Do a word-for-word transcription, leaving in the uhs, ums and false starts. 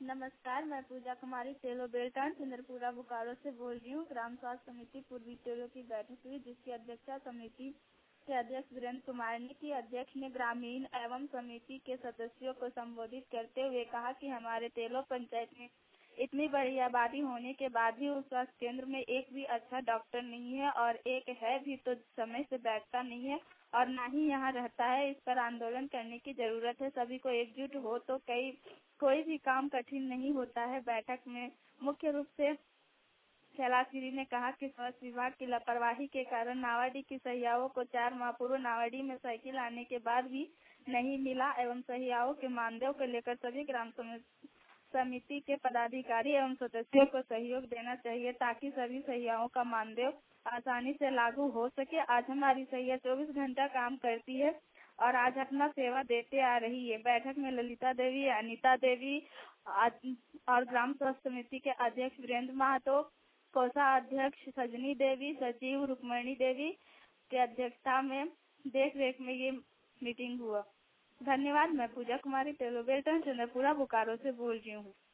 नमस्कार, मैं पूजा कुमारी टेलो बेल्टान चंद्रपुरा बोकारो से बोल रही हूँ। ग्राम स्वास्थ्य समिति पूर्वी टेलो की बैठक हुई, जिसकी अध्यक्षता समिति के अध्यक्ष वीरेंद्र कुमार ने की। अध्यक्ष ने ग्रामीण एवं समिति के सदस्यों को संबोधित करते हुए कहा कि हमारे टेलो पंचायत में इतनी बड़ी आबादी होने के बाद भी उस स्वास्थ्य केंद्र में एक भी अच्छा डॉक्टर नहीं है, और एक है भी तो समय से बैठता नहीं है और ना ही यहाँ रहता है। इस पर आंदोलन करने की जरूरत है। सभी को एकजुट हो तो कई कोई भी काम कठिन नहीं होता है। बैठक में मुख्य रूप से कैलाशगिरी ने कहा कि स्वास्थ्य विभाग की लापरवाही के कारण नावाडी की सहियाओं को चार माह पूर्व नावाडी में साइकिल आने के बाद भी नहीं मिला एवं सहियाओं के मानदेय को लेकर सभी ग्राम समिति के पदाधिकारी एवं सदस्यों को सहयोग देना चाहिए, ताकि सभी सहियाओं का मानदेय आसानी से लागू हो सके। आज हमारी सहिया चौबीस घंटा काम करती है और आज अपना सेवा देते आ रही है। बैठक में ललिता देवी, अनीता देवी और ग्राम स्वास्थ्य समिति के अध्यक्ष वीरेंद्र महतो, कोषाध्यक्ष सजनी देवी, सचिव रुक्मणी देवी के अध्यक्षता में देख रेख में ये मीटिंग हुआ। धन्यवाद। मैं पूजा कुमारी टेलो बेल्टन चंद्रपुरा बोकारो से बोल रही हूँ।